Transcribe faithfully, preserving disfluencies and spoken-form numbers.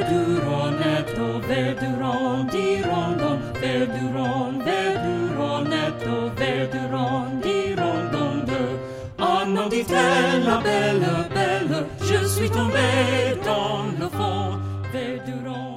Verduronetto, verduron, dirondon, verduron, verduronetto, verduron, dirondon de. Oh non, dit-elle, la belle, belle, je suis tombée dans le fond, verduron.